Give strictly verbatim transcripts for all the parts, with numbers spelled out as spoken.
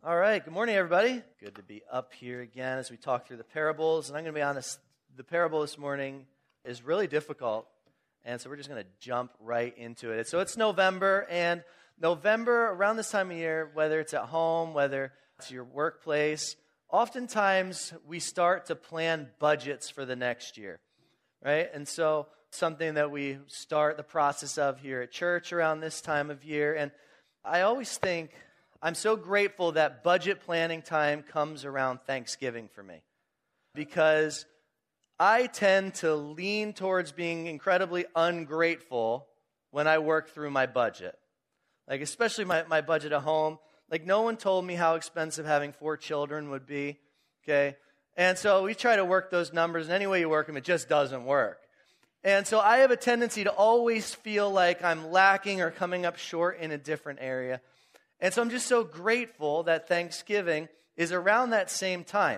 All right, good morning, everybody. Good to be up here again as we talk through the parables. And I'm going to be honest, the parable this morning is really difficult, and so we're just going to jump right into it. So it's November, and November, around this time of year, whether it's at home, whether it's your workplace, oftentimes we start to plan budgets for the next year, right? And so something that we start the process of here at church around this time of year. And I always think, I'm so grateful that budget planning time comes around Thanksgiving for me, because I tend to lean towards being incredibly ungrateful when I work through my budget. Like, especially my, my budget at home. Like, no one told me how expensive having four children would be, okay? And so we try to work those numbers, and any way you work them, it just doesn't work. And so I have a tendency to always feel like I'm lacking or coming up short in a different area. And so I'm just so grateful that Thanksgiving is around that same time.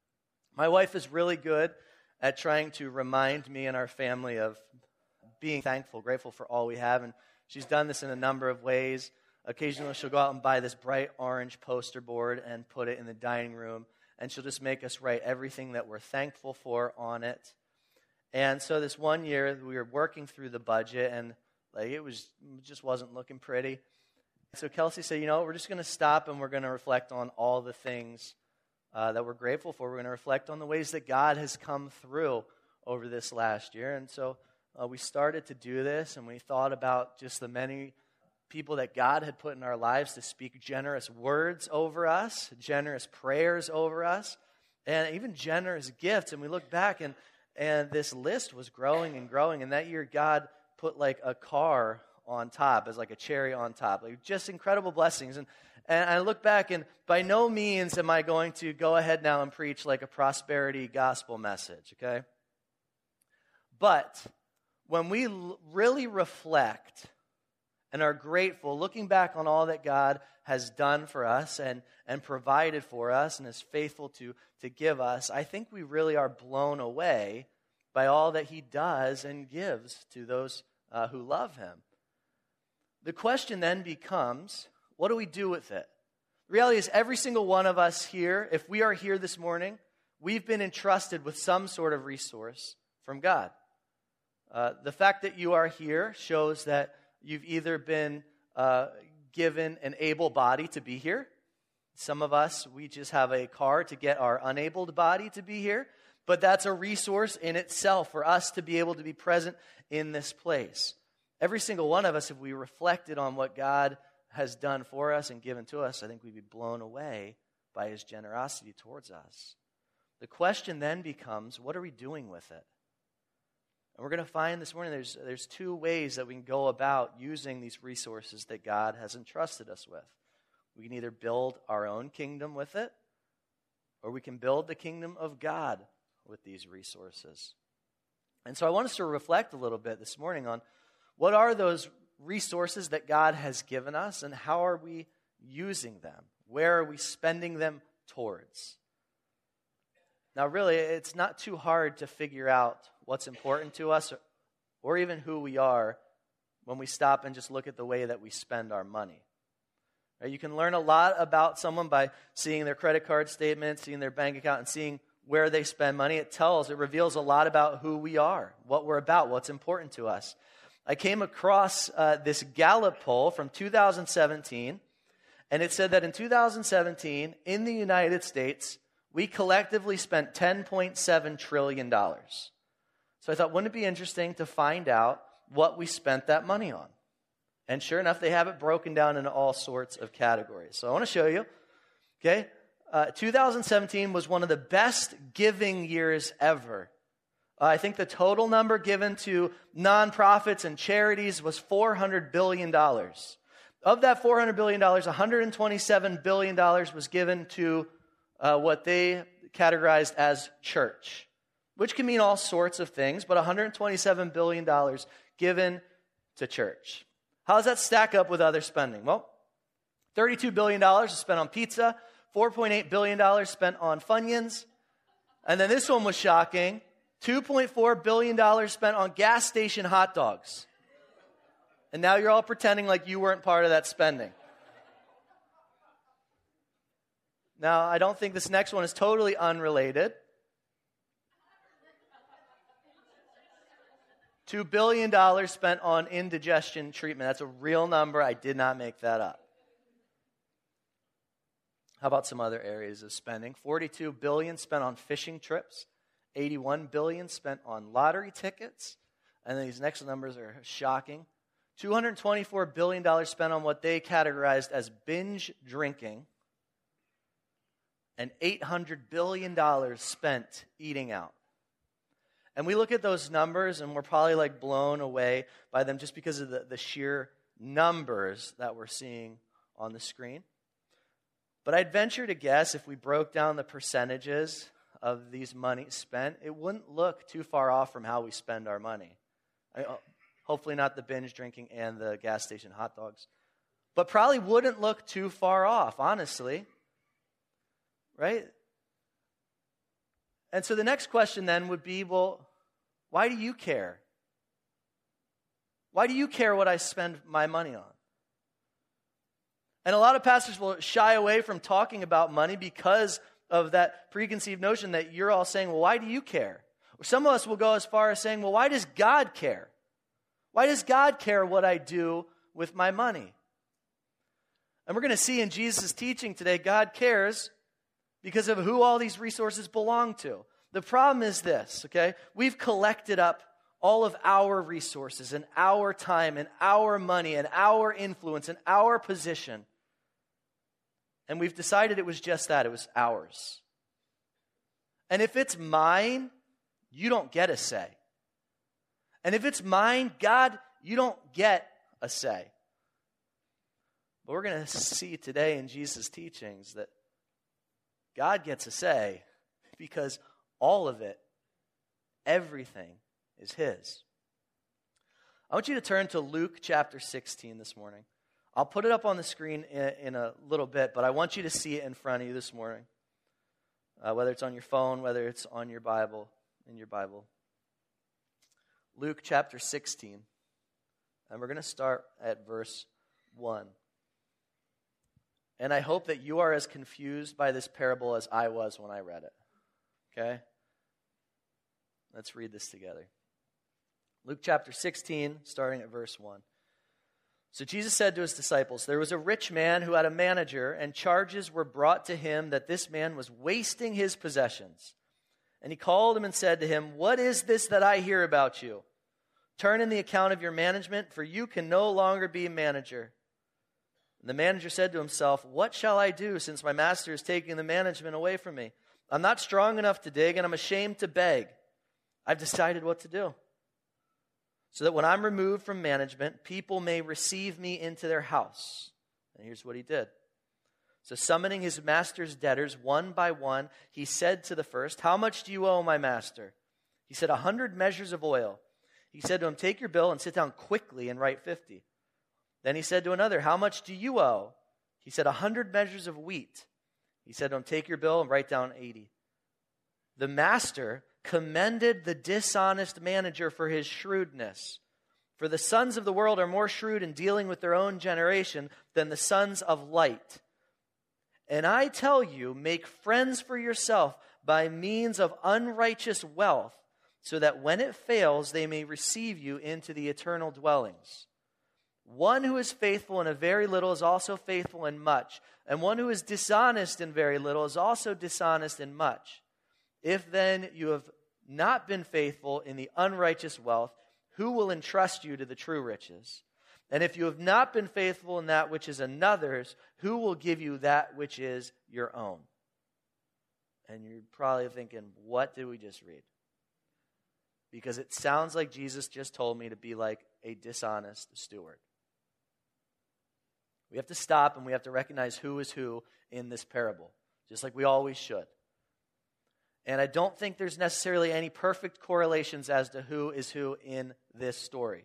My wife is really good at trying to remind me and our family of being thankful, grateful for all we have. And she's done this in a number of ways. Occasionally she'll go out and buy this bright orange poster board and put it in the dining room. And she'll just make us write everything that we're thankful for on it. And so this one year we were working through the budget, and like it was it just wasn't looking pretty. So Kelsey said, you know, we're just going to stop and we're going to reflect on all the things uh, that we're grateful for. We're going to reflect on the ways that God has come through over this last year. And so uh, we started to do this, and we thought about just the many people that God had put in our lives to speak generous words over us, generous prayers over us, and even generous gifts. And we looked back, and, and this list was growing and growing. And that year, God put like a car on top, as like a cherry on top. Like just incredible blessings. And and I look back, and by no means am I going to go ahead now and preach like a prosperity gospel message, okay? But when we l- really reflect and are grateful, looking back on all that God has done for us and, and provided for us and is faithful to, to give us, I think we really are blown away by all that He does and gives to those uh, who love Him. The question then becomes, what do we do with it? The reality is every single one of us here, if we are here this morning, we've been entrusted with some sort of resource from God. Uh, the fact that you are here shows that you've either been uh, given an able body to be here. Some of us, we just have a car to get our unabled body to be here. But that's a resource in itself for us to be able to be present in this place. Every single one of us, if we reflected on what God has done for us and given to us, I think we'd be blown away by His generosity towards us. The question then becomes, what are we doing with it? And we're going to find this morning there's, there's two ways that we can go about using these resources that God has entrusted us with. We can either build our own kingdom with it, or we can build the kingdom of God with these resources. And so I want us to reflect a little bit this morning on what are those resources that God has given us, and how are we using them? Where are we spending them towards? Now, really, it's not too hard to figure out what's important to us or, or even who we are when we stop and just look at the way that we spend our money. Right? You can learn a lot about someone by seeing their credit card statement, seeing their bank account, and seeing where they spend money. It tells, it reveals a lot about who we are, what we're about, what's important to us. I came across uh, this Gallup poll from two thousand seventeen, and it said that in two thousand seventeen, in the United States, we collectively spent ten point seven trillion dollars. So I thought, wouldn't it be interesting to find out what we spent that money on? And sure enough, they have it broken down into all sorts of categories. So I want to show you, okay? Uh, two thousand seventeen was one of the best giving years ever. Uh, I think the total number given to nonprofits and charities was four hundred billion dollars. Of that four hundred billion dollars, one hundred twenty-seven billion dollars was given to uh, what they categorized as church, which can mean all sorts of things, but one hundred twenty-seven billion dollars given to church. How does that stack up with other spending? Well, thirty-two billion dollars is spent on pizza, four point eight billion dollars spent on Funyuns, and then this one was shocking. two point four billion dollars spent on gas station hot dogs. And now you're all pretending like you weren't part of that spending. Now, I don't think this next one is totally unrelated. Two billion dollars spent on indigestion treatment. That's a real number. I did not make that up. How about some other areas of spending? forty-two billion dollars spent on fishing trips. eighty-one billion dollars spent on lottery tickets. And these next numbers are shocking. two hundred twenty-four billion dollars spent on what they categorized as binge drinking. And eight hundred billion dollars spent eating out. And we look at those numbers and we're probably like blown away by them just because of the, the sheer numbers that we're seeing on the screen. But I'd venture to guess if we broke down the percentages of these monies spent, it wouldn't look too far off from how we spend our money. I, hopefully not the binge drinking and the gas station hot dogs. But probably wouldn't look too far off, honestly. Right? And so the next question then would be, well, why do you care? Why do you care what I spend my money on? And a lot of pastors will shy away from talking about money because of that preconceived notion that you're all saying, well, why do you care? Or some of us will go as far as saying, well, why does God care? Why does God care what I do with my money? And we're going to see in Jesus' teaching today, God cares because of who all these resources belong to. The problem is this, okay? We've collected up all of our resources and our time and our money and our influence and our position. And we've decided it was just that. It was ours. And if it's mine, you don't get a say. And if it's mine, God, you don't get a say. But we're going to see today in Jesus' teachings that God gets a say because all of it, everything, is His. I want you to turn to Luke chapter sixteen this morning. I'll put it up on the screen in, in a little bit, but I want you to see it in front of you this morning. Uh, whether it's on your phone, whether it's on your Bible, in your Bible. Luke chapter sixteen. And we're going to start at verse one. And I hope that you are as confused by this parable as I was when I read it. Okay? Let's read this together. Luke chapter sixteen, starting at verse one. So Jesus said to his disciples, there was a rich man who had a manager, and charges were brought to him that this man was wasting his possessions. And he called him and said to him, what is this that I hear about you? Turn in the account of your management, for you can no longer be a manager. And the manager said to himself, what shall I do, since my master is taking the management away from me? I'm not strong enough to dig, and I'm ashamed to beg. I've decided what to do, so that when I'm removed from management, people may receive me into their house. And here's what he did. So summoning his master's debtors one by one, he said to the first, how much do you owe my master? He said, a hundred measures of oil. He said to him, take your bill and sit down quickly and write fifty. Then he said to another, how much do you owe? He said, a hundred measures of wheat. He said to him, take your bill and write down eighty. The master commended the dishonest manager for his shrewdness. For the sons of the world are more shrewd in dealing with their own generation than the sons of light. And I tell you, make friends for yourself by means of unrighteous wealth, so that when it fails, they may receive you into the eternal dwellings. One who is faithful in a very little is also faithful in much, and one who is dishonest in very little is also dishonest in much. If then you have not been faithful in the unrighteous wealth, who will entrust you to the true riches? And if you have not been faithful in that which is another's, who will give you that which is your own? And you're probably thinking, what did we just read? Because it sounds like Jesus just told me to be like a dishonest steward. We have to stop and we have to recognize who is who in this parable, just like we always should. And I don't think there's necessarily any perfect correlations as to who is who in this story.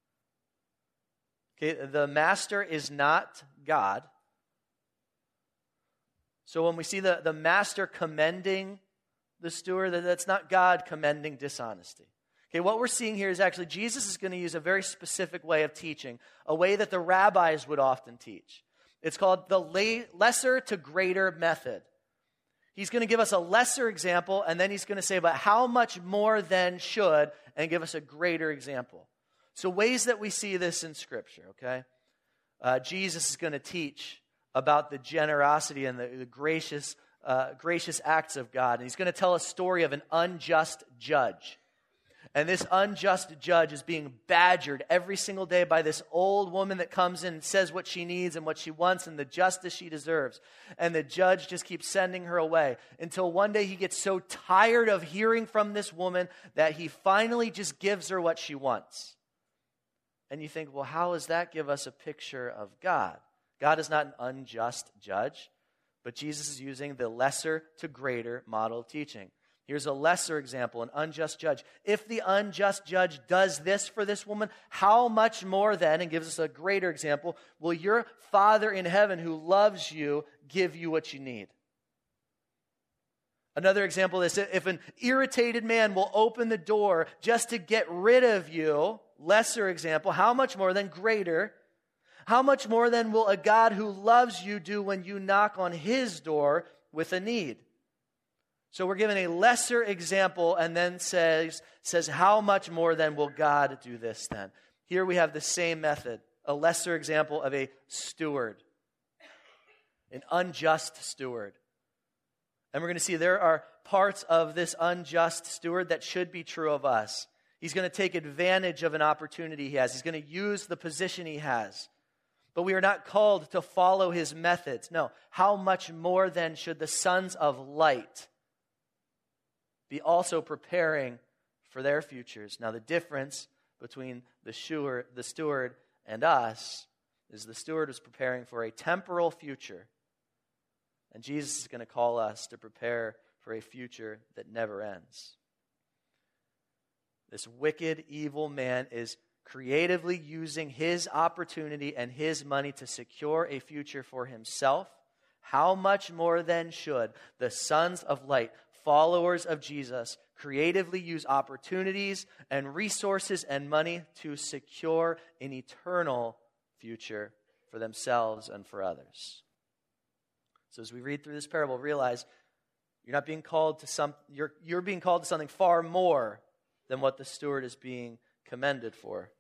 Okay, the master is not God. So when we see the, the master commending the steward, that's not God commending dishonesty. Okay, what we're seeing here is actually Jesus is going to use a very specific way of teaching, a way that the rabbis would often teach. It's called the lesser to greater method. He's going to give us a lesser example, and then he's going to say, but how much more then should, and give us a greater example. So ways that we see this in Scripture, okay? Uh, Jesus is going to teach about the generosity and the, the gracious, uh, gracious acts of God. And he's going to tell a story of an unjust judge. And this unjust judge is being badgered every single day by this old woman that comes in and says what she needs and what she wants and the justice she deserves. And the judge just keeps sending her away until one day he gets so tired of hearing from this woman that he finally just gives her what she wants. And you think, well, how does that give us a picture of God? God is not an unjust judge, but Jesus is using the lesser to greater model of teaching. Here's a lesser example, an unjust judge. If the unjust judge does this for this woman, how much more then, and gives us a greater example, will your Father in heaven who loves you give you what you need? Another example is if an irritated man will open the door just to get rid of you, lesser example, how much more then greater? How much more then will a God who loves you do when you knock on his door with a need? So we're given a lesser example and then says, says, how much more then will God do this then? Here we have the same method, a lesser example of a steward, an unjust steward. And we're going to see there are parts of this unjust steward that should be true of us. He's going to take advantage of an opportunity he has. He's going to use the position he has. But we are not called to follow his methods. No, how much more then should the sons of light be also preparing for their futures? Now, the difference between the steward, the steward and us is the steward is preparing for a temporal future, and Jesus is going to call us to prepare for a future that never ends. This wicked, evil man is creatively using his opportunity and his money to secure a future for himself. How much more then should the sons of light, followers of Jesus, creatively use opportunities and resources and money to secure an eternal future for themselves and for others? So as we read through this parable, realize you're not being called to some, you're, you're being called to something far more than what the steward is being commended for.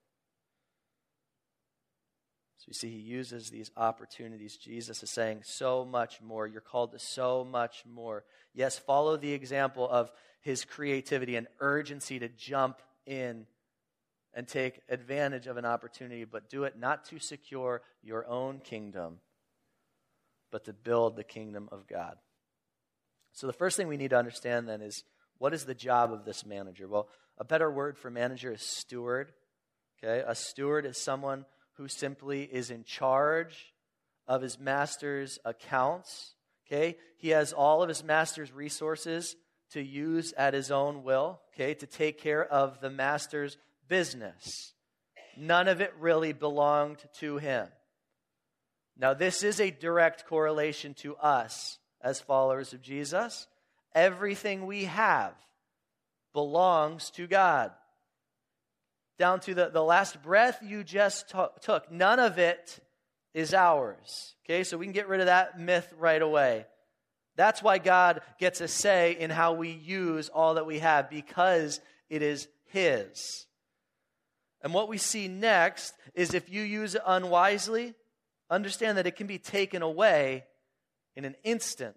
So you see, he uses these opportunities. Jesus is saying so much more. You're called to so much more. Yes, follow the example of his creativity and urgency to jump in and take advantage of an opportunity, but do it not to secure your own kingdom, but to build the kingdom of God. So the first thing we need to understand then is, what is the job of this manager? Well, a better word for manager is steward. Okay, a steward is someone who simply is in charge of his master's accounts. Okay, he has all of his master's resources to use at his own will. Okay, to take care of the master's business. None of it really belonged to him. Now, this is a direct correlation to us as followers of Jesus. Everything we have belongs to God. Down to the, the last breath you just t- took. None of it is ours. Okay, so we can get rid of that myth right away. That's why God gets a say in how we use all that we have, because it is his. And what we see next is, if you use it unwisely, understand that it can be taken away in an instant.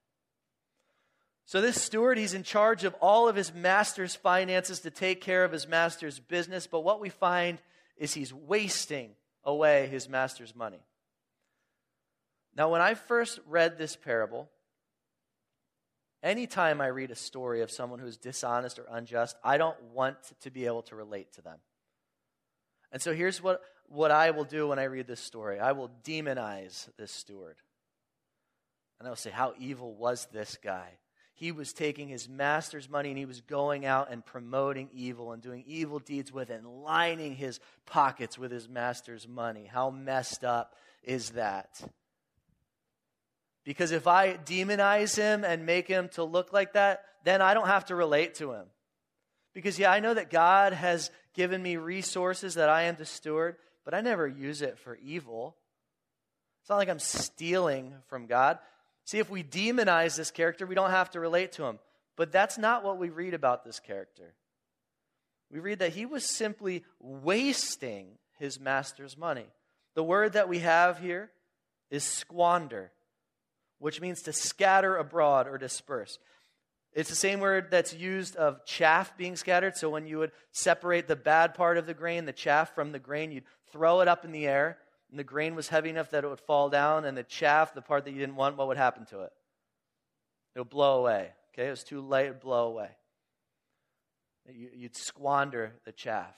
So this steward, he's in charge of all of his master's finances to take care of his master's business. But what we find is he's wasting away his master's money. Now, when I first read this parable, anytime I read a story of someone who's dishonest or unjust, I don't want to be able to relate to them. And so here's what, what I will do when I read this story. I will demonize this steward. And I will say, how evil was this guy? He was taking his master's money and he was going out and promoting evil and doing evil deeds with it and lining his pockets with his master's money. How messed up is that? Because if I demonize him and make him to look like that, then I don't have to relate to him. Because, yeah, I know that God has given me resources that I am to steward, but I never use it for evil. It's not like I'm stealing from God. See, if we demonize this character, we don't have to relate to him. But that's not what we read about this character. We read that he was simply wasting his master's money. The word that we have here is squander, which means to scatter abroad or disperse. It's the same word that's used of chaff being scattered. So when you would separate the bad part of the grain, the chaff from the grain, you'd throw it up in the air, and the grain was heavy enough that it would fall down, and the chaff, the part that you didn't want, what would happen to it? It would blow away. Okay, it was too light, it would blow away. You'd squander the chaff.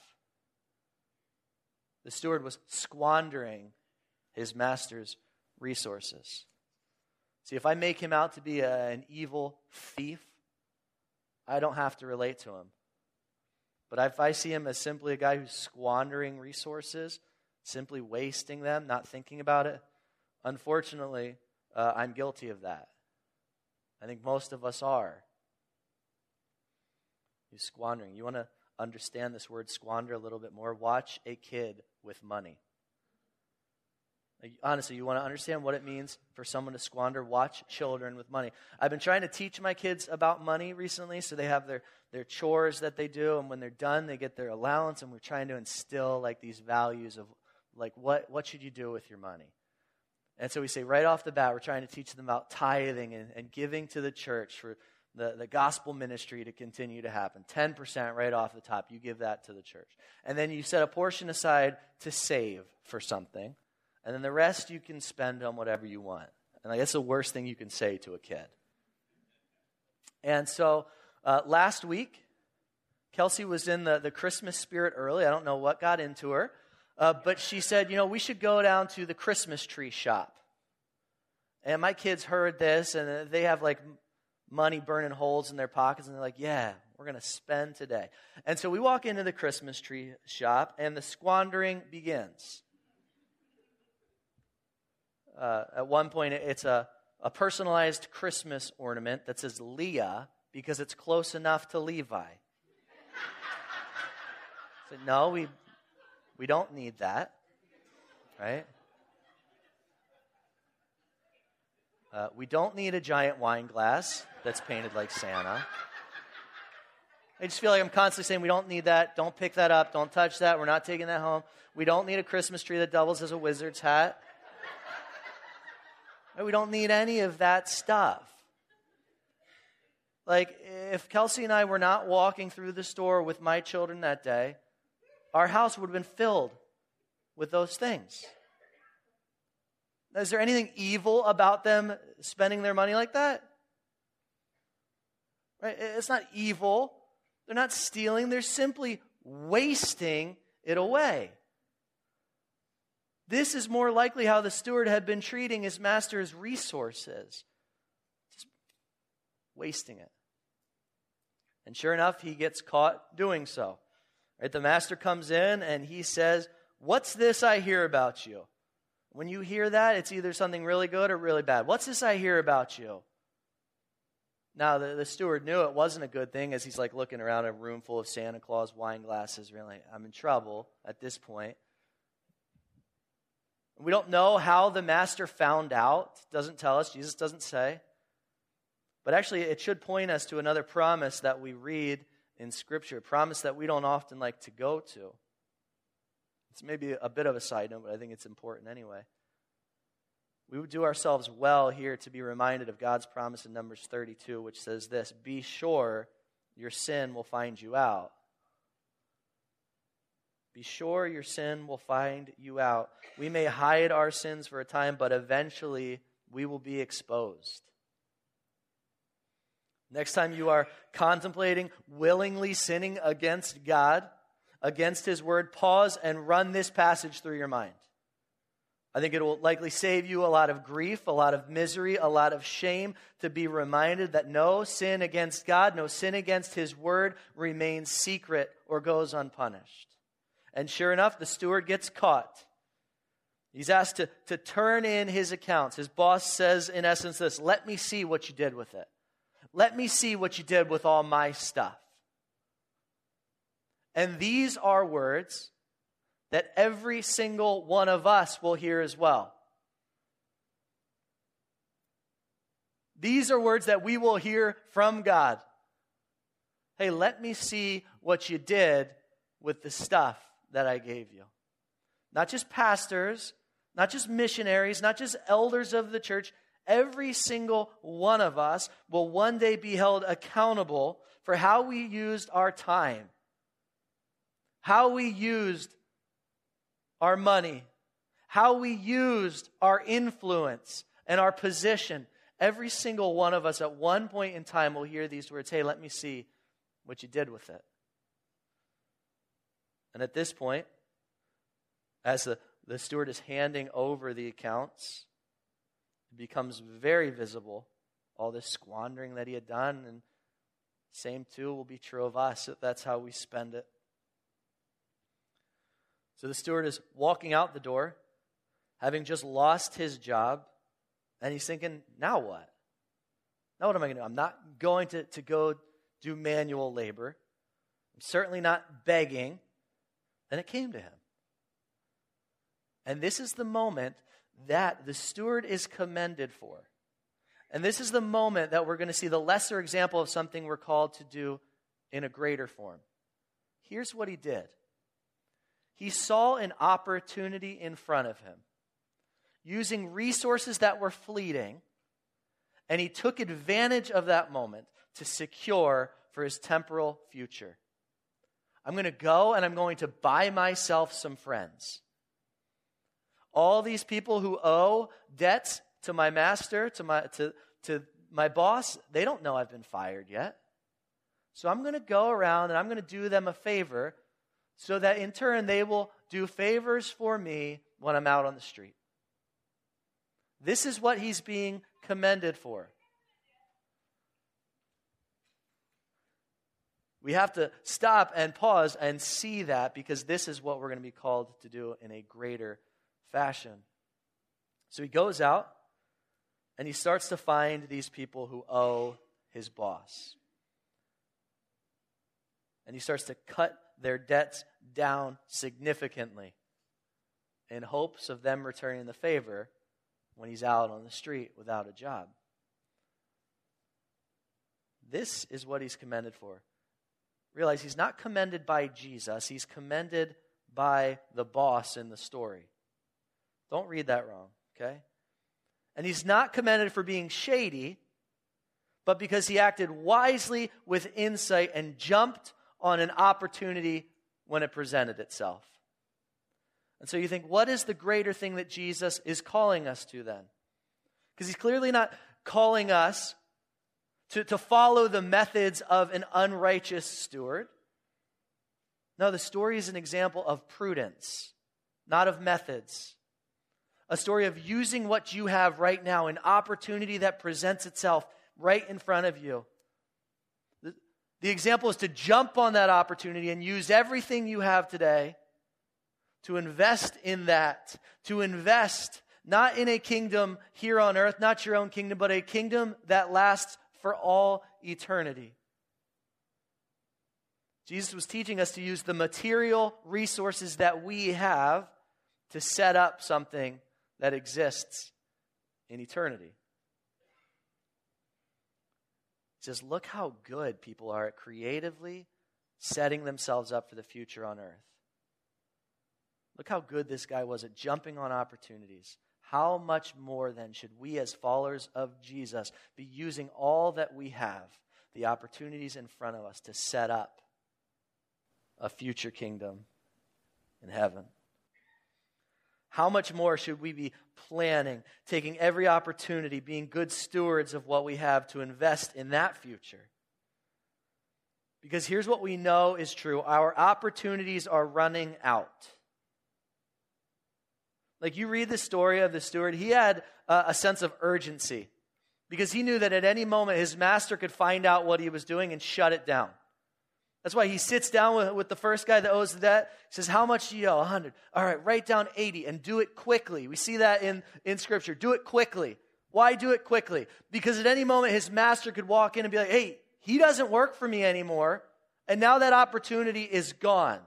The steward was squandering his master's resources. See, if I make him out to be a, an evil thief, I don't have to relate to him. But if I see him as simply a guy who's squandering resources, simply wasting them, not thinking about it, unfortunately, uh, I'm guilty of that. I think most of us are. He's squandering. You want to understand this word squander a little bit more? Watch a kid with money. Like, honestly, you want to understand what it means for someone to squander? Watch children with money. I've been trying to teach my kids about money recently, so they have their, their chores that they do, and when they're done, they get their allowance, and we're trying to instill like these values of like what, what should you do with your money? And so we say right off the bat, we're trying to teach them about tithing and, and giving to the church for the, the gospel ministry to continue to happen. ten percent right off the top, you give that to the church. And then you set a portion aside to save for something. And then the rest you can spend on whatever you want. And like, that's the worst thing you can say to a kid. And so uh, last week, Kelsey was in the, the Christmas spirit early. I don't know what got into her. Uh, but she said, you know, we should go down to the Christmas tree shop. And my kids heard this, and they have like money burning holes in their pockets, and they're like, yeah, we're going to spend today. And so we walk into the Christmas tree shop, and the squandering begins. Uh, at one point, it's a, a personalized Christmas ornament that says Leah because it's close enough to Levi. So, no, we we don't need that, right? Uh, we don't need a giant wine glass that's painted like Santa. I just feel like I'm constantly saying we don't need that. Don't pick that up. Don't touch that. We're not taking that home. We don't need a Christmas tree that doubles as a wizard's hat. We don't need any of that stuff. Like, if Kelsey and I were not walking through the store with my children that day, our house would have been filled with those things. Is there anything evil about them spending their money like that? Right? It's not evil. They're not stealing. They're simply wasting it away. This is more likely how the steward had been treating his master's resources. Just wasting it. And sure enough, he gets caught doing so. Right? The master comes in and he says, "What's this I hear about you?" When you hear that, it's either something really good or really bad. What's this I hear about you? Now, the, the steward knew it wasn't a good thing as he's like looking around a room full of Santa Claus wine glasses. Really, I'm in trouble at this point. We don't know how the master found out. It doesn't tell us. Jesus doesn't say. But actually, it should point us to another promise that we read in Scripture, a promise that we don't often like to go to. It's maybe a bit of a side note, but I think it's important anyway. We would do ourselves well here to be reminded of God's promise in Numbers thirty-two, which says this: "Be sure your sin will find you out." Be sure your sin will find you out. We may hide our sins for a time, but eventually we will be exposed. Next time you are contemplating willingly sinning against God, against His Word, pause and run this passage through your mind. I think it will likely save you a lot of grief, a lot of misery, a lot of shame to be reminded that no sin against God, no sin against His Word remains secret or goes unpunished. And sure enough, the steward gets caught. He's asked to, to turn in his accounts. His boss says, in essence, this: "Let me see what you did with it. Let me see what you did with all my stuff." And these are words that every single one of us will hear as well. These are words that we will hear from God. Hey, let me see what you did with the stuff that I gave you. Not just pastors, not just missionaries, not just elders of the church. Every single one of us will one day be held accountable for how we used our time, how we used our money, how we used our influence and our position. Every single one of us at one point in time will hear these words, hey, let me see what you did with it. And at this point, as the, the steward is handing over the accounts, it becomes very visible, all this squandering that he had done. And same too will be true of us. That's how we spend it. So the steward is walking out the door, having just lost his job, and he's thinking, now what? Now what am I going to do? I'm not going to, to go do manual labor. I'm certainly not begging. Then it came to him. And this is the moment that the steward is commended for. And this is the moment that we're going to see the lesser example of something we're called to do in a greater form. Here's what he did. He saw an opportunity in front of him, using resources that were fleeting, and he took advantage of that moment to secure for his temporal future. I'm going to go and I'm going to buy myself some friends. All these people who owe debts to my master, to my to, to my boss, they don't know I've been fired yet. So I'm going to go around and I'm going to do them a favor so that in turn they will do favors for me when I'm out on the street. This is what he's being commended for. We have to stop and pause and see that, because this is what we're going to be called to do in a greater fashion. So he goes out and he starts to find these people who owe his boss. And he starts to cut their debts down significantly in hopes of them returning the favor when he's out on the street without a job. This is what he's commended for. Realize he's not commended by Jesus. He's commended by the boss in the story. Don't read that wrong, okay? And he's not commended for being shady, but because he acted wisely with insight and jumped on an opportunity when it presented itself. And so you think, what is the greater thing that Jesus is calling us to then? Because he's clearly not calling us to, to follow the methods of an unrighteous steward. No, the story is an example of prudence, not of methods. A story of using what you have right now, an opportunity that presents itself right in front of you. The, the example is to jump on that opportunity and use everything you have today to invest in that, to invest not in a kingdom here on earth, not your own kingdom, but a kingdom that lasts for all eternity. Jesus was teaching us to use the material resources that we have to set up something that exists in eternity. He says, look how good people are at creatively setting themselves up for the future on earth. Look how good this guy was at jumping on opportunities. How much more then should we as followers of Jesus be using all that we have, the opportunities in front of us, to set up a future kingdom in heaven? How much more should we be planning, taking every opportunity, being good stewards of what we have to invest in that future? Because here's what we know is true. Our opportunities are running out. Like, you read the story of the steward, he had uh, a sense of urgency because he knew that at any moment his master could find out what he was doing and shut it down. That's why he sits down with, with the first guy that owes the debt. He says, how much do you owe? one hundred. All right, write down eighty and do it quickly. We see that in, in Scripture. Do it quickly. Why do it quickly? Because at any moment his master could walk in and be like, hey, he doesn't work for me anymore. And now that opportunity is gone.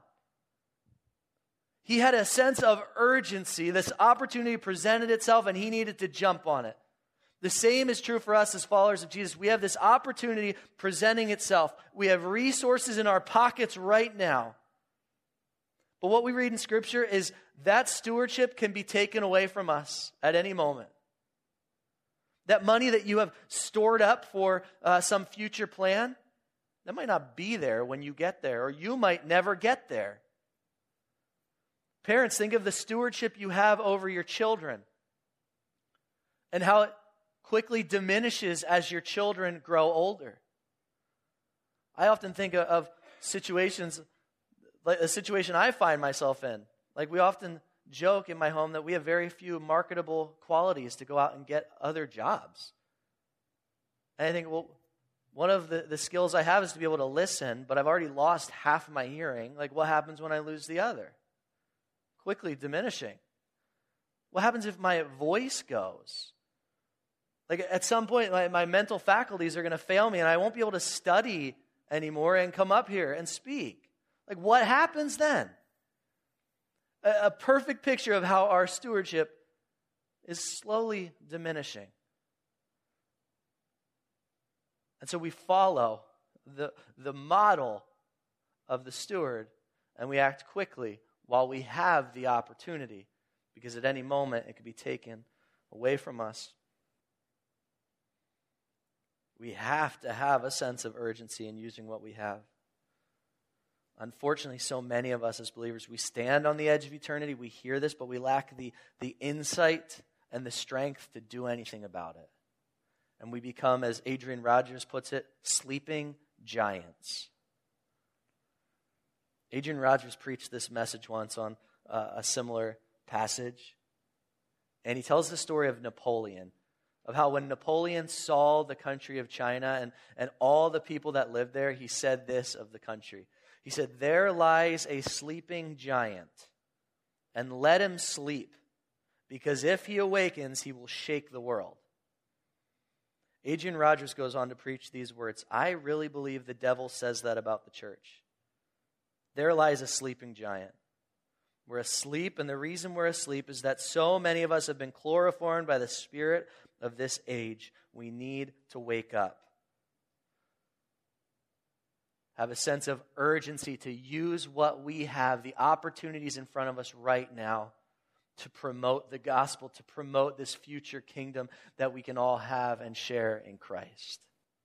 He had a sense of urgency. This opportunity presented itself and he needed to jump on it. The same is true for us as followers of Jesus. We have this opportunity presenting itself. We have resources in our pockets right now. But what we read in Scripture is that stewardship can be taken away from us at any moment. That money that you have stored up for uh, some future plan, that might not be there when you get there, or you might never get there. Parents, think of the stewardship you have over your children and how it quickly diminishes as your children grow older. I often think of situations, like a situation I find myself in. Like we often joke in my home that we have very few marketable qualities to go out and get other jobs. And I think, well, one of the, the skills I have is to be able to listen, but I've already lost half of my hearing. Like what happens when I lose the other? Quickly diminishing. What happens if my voice goes? Like at some point, my, my mental faculties are going to fail me and I won't be able to study anymore and come up here and speak. Like what happens then? A, a perfect picture of how our stewardship is slowly diminishing. And so we follow the, the model of the steward and we act quickly while we have the opportunity, because at any moment it could be taken away from us. We have to have a sense of urgency in using what we have. Unfortunately, so many of us as believers, we stand on the edge of eternity, we hear this, but we lack the, the insight and the strength to do anything about it. And we become, as Adrian Rogers puts it, sleeping giants. Adrian Rogers preached this message once on uh, a similar passage. And he tells the story of Napoleon, of how when Napoleon saw the country of China and, and all the people that lived there, he said this of the country. He said, "There lies a sleeping giant, and let him sleep, because if he awakens, he will shake the world." Adrian Rogers goes on to preach these words. I really believe the devil says that about the church. There lies a sleeping giant. We're asleep, and the reason we're asleep is that so many of us have been chloroformed by the spirit of this age. We need to wake up. Have a sense of urgency to use what we have, the opportunities in front of us right now, to promote the gospel, to promote this future kingdom that we can all have and share in Christ.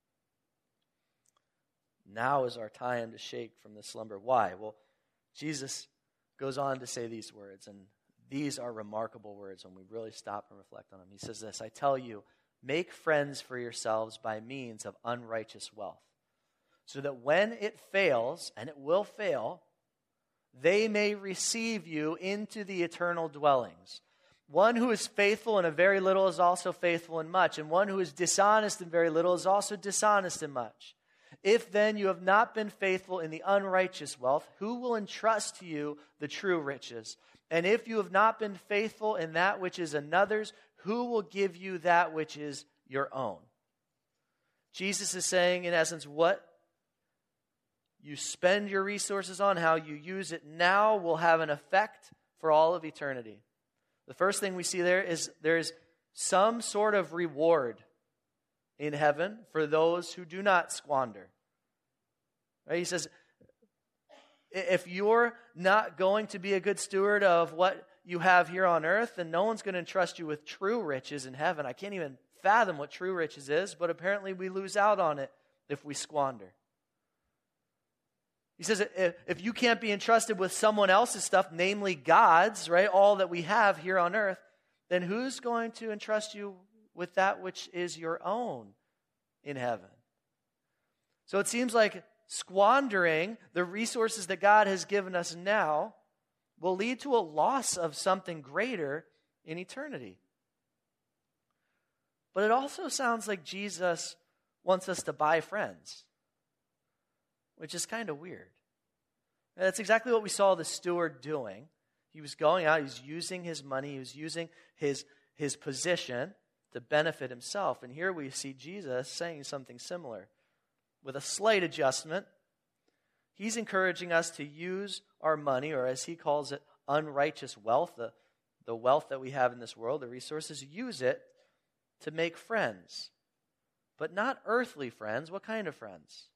Now is our time to shake from the slumber. Why? Well, Jesus goes on to say these words, and these are remarkable words when we really stop and reflect on them. He says this, I tell you, make friends for yourselves by means of unrighteous wealth, so that when it fails, and it will fail, they may receive you into the eternal dwellings. One who is faithful in a very little is also faithful in much, and one who is dishonest in very little is also dishonest in much. If then you have not been faithful in the unrighteous wealth, who will entrust to you the true riches? And if you have not been faithful in that which is another's, who will give you that which is your own? Jesus is saying, in essence, what you spend your resources on, how you use it now, will have an effect for all of eternity. The first thing we see there is there's some sort of reward in heaven for those who do not squander. Right? He says, if you're not going to be a good steward of what you have here on earth, then no one's going to entrust you with true riches in heaven. I can't even fathom what true riches is, but apparently we lose out on it if we squander. He says, if you can't be entrusted with someone else's stuff, namely God's, right, all that we have here on earth, then who's going to entrust you with that which is your own in heaven? So it seems like squandering the resources that God has given us now will lead to a loss of something greater in eternity. But it also sounds like Jesus wants us to buy friends, which is kind of weird. And that's exactly what we saw the steward doing. He was going out, he was using his money, he was using his, his position to benefit himself. And here we see Jesus saying something similar. With a slight adjustment, he's encouraging us to use our money, or as he calls it, unrighteous wealth, the, the wealth that we have in this world, the resources, use it to make friends, but not earthly friends. What kind of friends?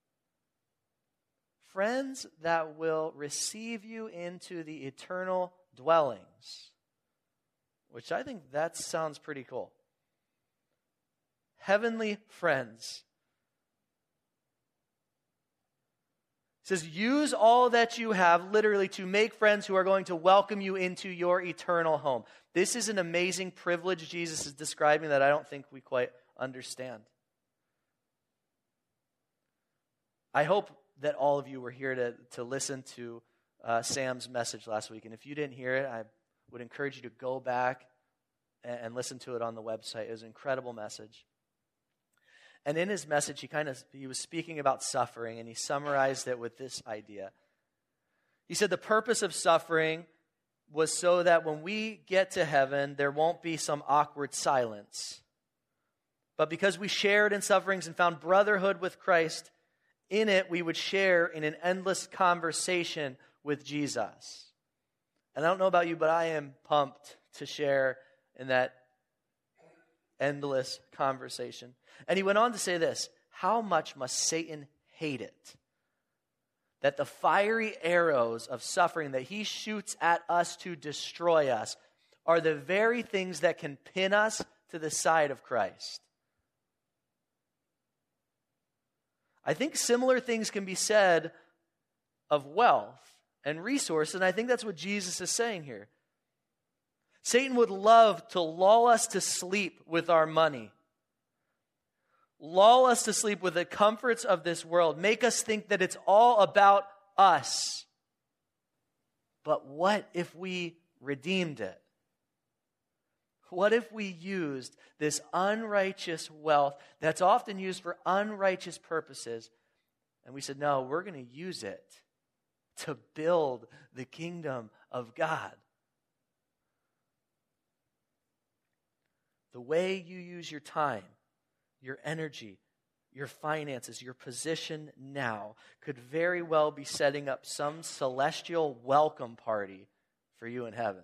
Friends that will receive you into the eternal dwellings, which I think that sounds pretty cool. Heavenly friends. It says, use all that you have, literally, to make friends who are going to welcome you into your eternal home. This is an amazing privilege Jesus is describing that I don't think we quite understand. I hope that all of you were here to, to listen to uh, Sam's message last week. And if you didn't hear it, I would encourage you to go back and, and listen to it on the website. It was an incredible message. And in his message, he kind of he was speaking about suffering, and he summarized it with this idea. He said the purpose of suffering was so that when we get to heaven, there won't be some awkward silence. But because we shared in sufferings and found brotherhood with Christ, in it we would share in an endless conversation with Jesus. And I don't know about you, but I am pumped to share in that endless conversation. And he went on to say this, how much must Satan hate it that the fiery arrows of suffering that he shoots at us to destroy us are the very things that can pin us to the side of Christ. I think similar things can be said of wealth and resources, and I think that's what Jesus is saying here. Satan would love to lull us to sleep with our money. Lull us to sleep with the comforts of this world. Make us think that it's all about us. But what if we redeemed it? What if we used this unrighteous wealth that's often used for unrighteous purposes, and we said, no, we're going to use it to build the kingdom of God. The way you use your time, your energy, your finances, your position now could very well be setting up some celestial welcome party for you in heaven.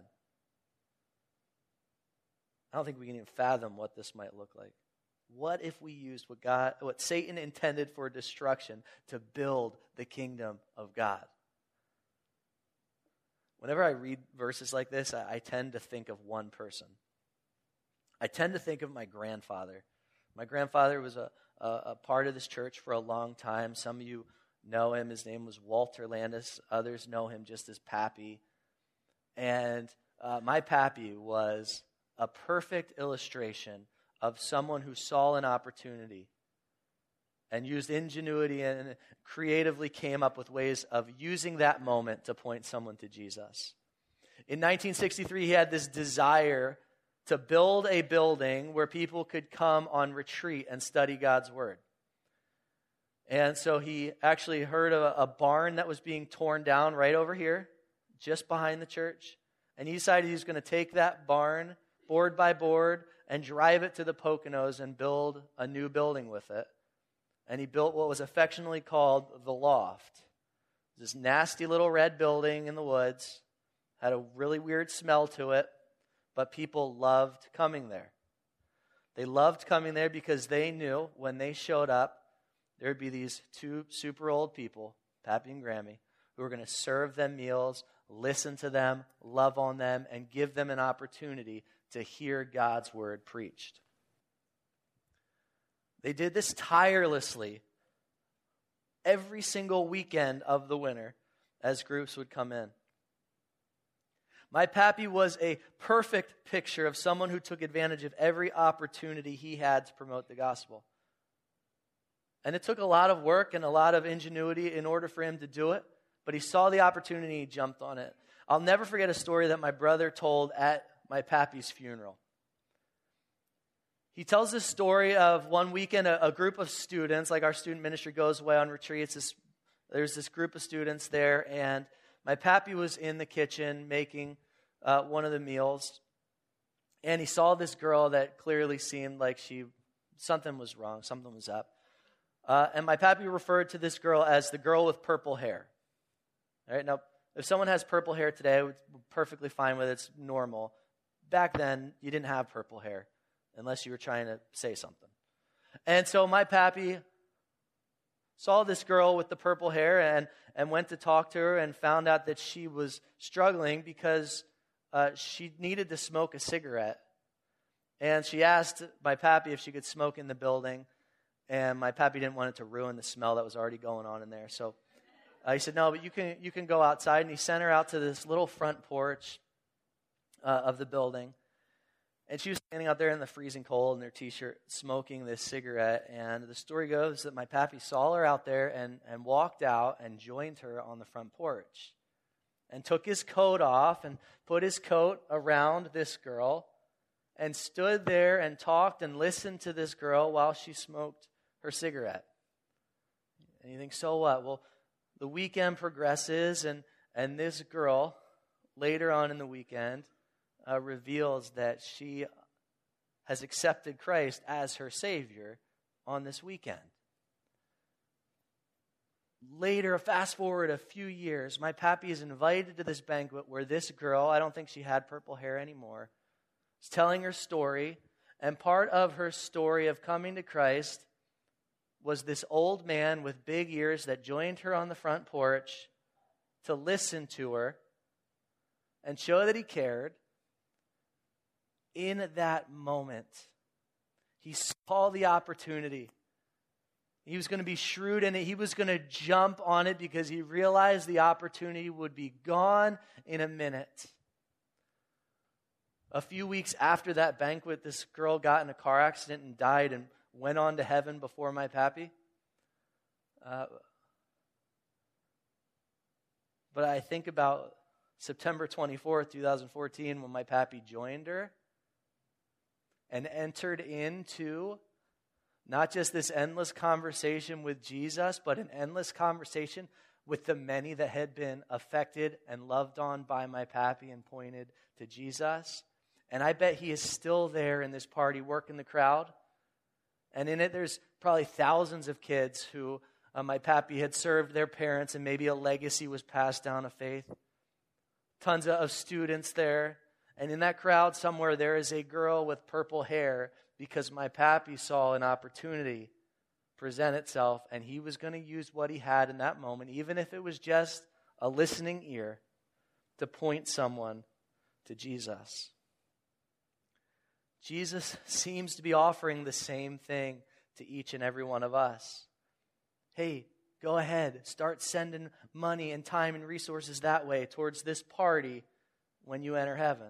I don't think we can even fathom what this might look like. What if we used what God, what Satan intended for destruction to build the kingdom of God? Whenever I read verses like this, I, I tend to think of one person. I tend to think of my grandfather. My grandfather was a, a, a part of this church for a long time. Some of you know him. His name was Walter Landis. Others know him just as Pappy. And uh, my Pappy was a perfect illustration of someone who saw an opportunity and used ingenuity and creatively came up with ways of using that moment to point someone to Jesus. In nineteen sixty-three, he had this desire to build a building where people could come on retreat and study God's Word. And so he actually heard of a, a barn that was being torn down right over here, just behind the church. And he decided he was going to take that barn, board by board, and drive it to the Poconos and build a new building with it. And he built what was affectionately called the Loft. This nasty little red building in the woods, had a really weird smell to it, but people loved coming there. They loved coming there because they knew when they showed up, there would be these two super old people, Pappy and Grammy, who were going to serve them meals, listen to them, love on them, and give them an opportunity to hear God's word preached. They did this tirelessly every single weekend of the winter as groups would come in. My Pappy was a perfect picture of someone who took advantage of every opportunity he had to promote the gospel. And it took a lot of work and a lot of ingenuity in order for him to do it, but he saw the opportunity, he jumped on it. I'll never forget a story that my brother told at my Pappy's funeral. He tells this story of one weekend, a, a group of students, like our student ministry goes away on retreats. This, there's this group of students there, and my Pappy was in the kitchen making uh, one of the meals, and he saw this girl that clearly seemed like she, something was wrong, something was up. Uh, and my Pappy referred to this girl as the girl with purple hair. All right, now, if someone has purple hair today, we're perfectly fine with it. It's normal. Back then, you didn't have purple hair. unless you were trying to say something. And so my pappy saw this girl with the purple hair and, and went to talk to her and found out that she was struggling because uh, she needed to smoke a cigarette. And she asked my pappy if she could smoke in the building. And my pappy didn't want it to ruin the smell that was already going on in there. So uh, he said, no, but you can you can go outside. And he sent her out to this little front porch uh, of the building. And she was standing out there in the freezing cold in her t-shirt smoking this cigarette. And the story goes that my pappy saw her out there and, and walked out and joined her on the front porch. And took his coat off and put his coat around this girl. And stood there and talked and listened to this girl while she smoked her cigarette. And you think, so what? Well, the weekend progresses, and, and this girl, later on in the weekend, uh, reveals that she has accepted Christ as her Savior on this weekend. Later, fast forward a few years, my pappy is invited to this banquet where this girl, I don't think she had purple hair anymore, is telling her story, and part of her story of coming to Christ was this old man with big ears that joined her on the front porch to listen to her and show that he cared. In that moment, he saw the opportunity. He was going to be shrewd in it. He was going to jump on it because he realized the opportunity would be gone in a minute. A few weeks after that banquet, this girl got in a car accident and died and went on to heaven before my pappy. Uh, but I think about September twenty-fourth, twenty fourteen, when my pappy joined her and entered into not just this endless conversation with Jesus, but an endless conversation with the many that had been affected and loved on by my pappy and pointed to Jesus. And I bet he is still there in this party working the crowd. And in it, there's probably thousands of kids who uh, my pappy had served their parents, and maybe a legacy was passed down of faith. Tons of students there. And in that crowd somewhere, there is a girl with purple hair because my pappy saw an opportunity present itself, and he was going to use what he had in that moment, even if it was just a listening ear, to point someone to Jesus. Jesus seems to be offering the same thing to each and every one of us. Hey, go ahead, start sending money and time and resources that way towards this party when you enter heaven.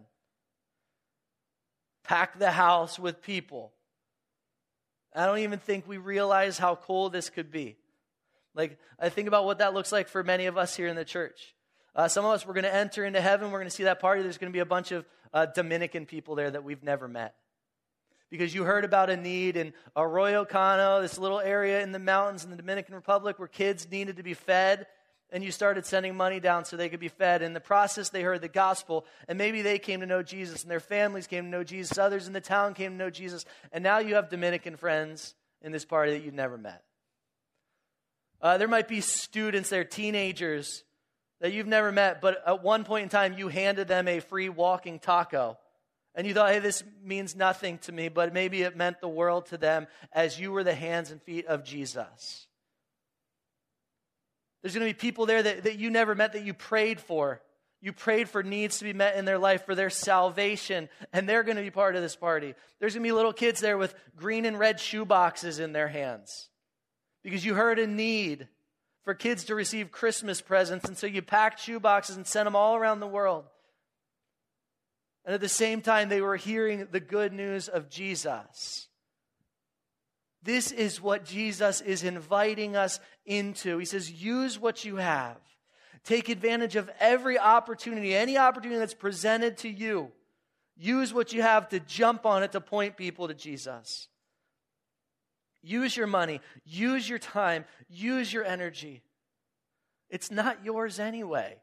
Pack the house with people. I don't even think we realize how cool this could be. Like, I think about what that looks like for many of us here in the church. Uh, some of us, we're going to enter into heaven. We're going to see that party. There's going to be a bunch of uh, Dominican people there that we've never met. Because you heard about a need in Arroyo Cano, this little area in the mountains in the Dominican Republic where kids needed to be fed. And you started sending money down so they could be fed. In the process, they heard the gospel. And maybe they came to know Jesus. And their families came to know Jesus. Others in the town came to know Jesus. And now you have Dominican friends in this party that you've never met. Uh, there might be students there, teenagers, that you've never met. But at one point in time, you handed them a free walking taco. And you thought, hey, this means nothing to me. But maybe it meant the world to them as you were the hands and feet of Jesus. There's going to be people there that, that you never met that you prayed for. You prayed for needs to be met in their life, for their salvation, and they're going to be part of this party. There's going to be little kids there with green and red shoe boxes in their hands because you heard a need for kids to receive Christmas presents, and so you packed shoe boxes and sent them all around the world. And at the same time, they were hearing the good news of Jesus. This is what Jesus is inviting us into. He says, use what you have. Take advantage of every opportunity, any opportunity that's presented to you. Use what you have to jump on it to point people to Jesus. Use your money. Use your time. Use your energy. It's not yours anyway.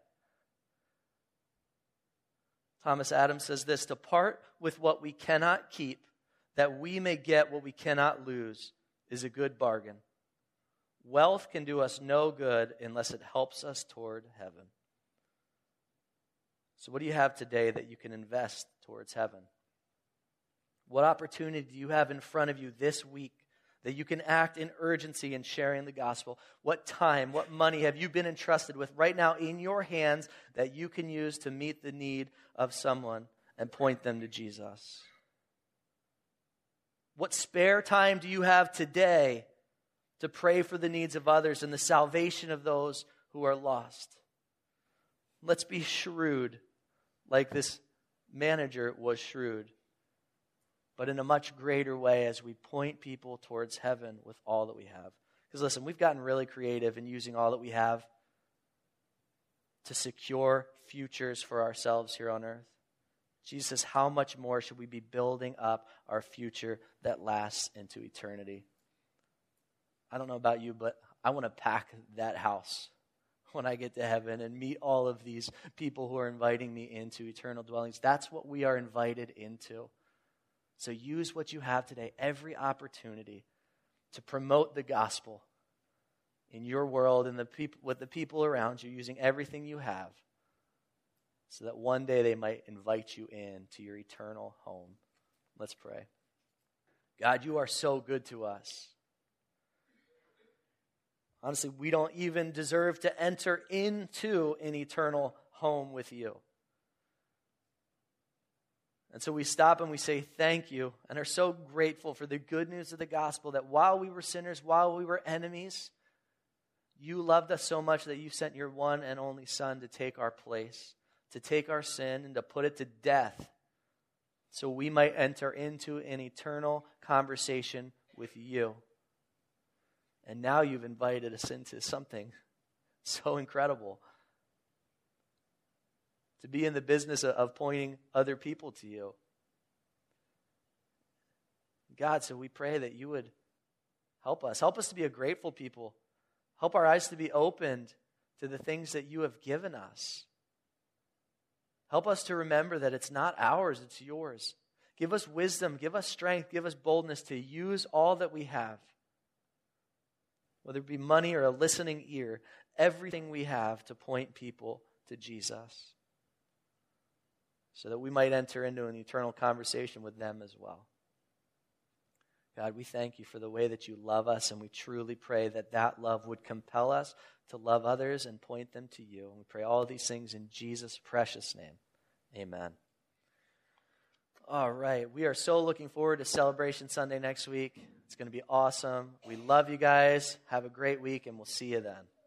Thomas Adams says this, to part with what we cannot keep, that we may get what we cannot lose, is a good bargain. Wealth can do us no good unless it helps us toward heaven. So what do you have today that you can invest towards heaven? What opportunity do you have in front of you this week that you can act in urgency in sharing the gospel? What time, what money have you been entrusted with right now in your hands that you can use to meet the need of someone and point them to Jesus? What spare time do you have today to pray for the needs of others and the salvation of those who are lost? Let's be shrewd like this manager was shrewd, but in a much greater way as we point people towards heaven with all that we have. Because listen, we've gotten really creative in using all that we have to secure futures for ourselves here on earth. Jesus says, how much more should we be building up our future that lasts into eternity? I don't know about you, but I want to pack that house when I get to heaven and meet all of these people who are inviting me into eternal dwellings. That's what we are invited into. So use what you have today, every opportunity to promote the gospel in your world and the people, with the people around you, using everything you have, so that one day they might invite you in to your eternal home. Let's pray. God, you are so good to us. Honestly, we don't even deserve to enter into an eternal home with you. And so we stop and we say thank you and are so grateful for the good news of the gospel that while we were sinners, while we were enemies, you loved us so much that you sent your one and only Son to take our place, to take our sin and to put it to death so we might enter into an eternal conversation with you. And now you've invited us into something so incredible. To be in the business of pointing other people to you. God, so we pray that you would help us. Help us to be a grateful people. Help our eyes to be opened to the things that you have given us. Help us to remember that it's not ours, it's yours. Give us wisdom, give us strength, give us boldness to use all that we have. Whether it be money or a listening ear, everything we have to point people to Jesus, so that we might enter into an eternal conversation with them as well. God, we thank you for the way that you love us, and we truly pray that that love would compel us to love others and point them to you. And we pray all these things in Jesus' precious name. Amen. All right, we are so looking forward to Celebration Sunday next week. It's going to be awesome. We love you guys. Have a great week, and we'll see you then.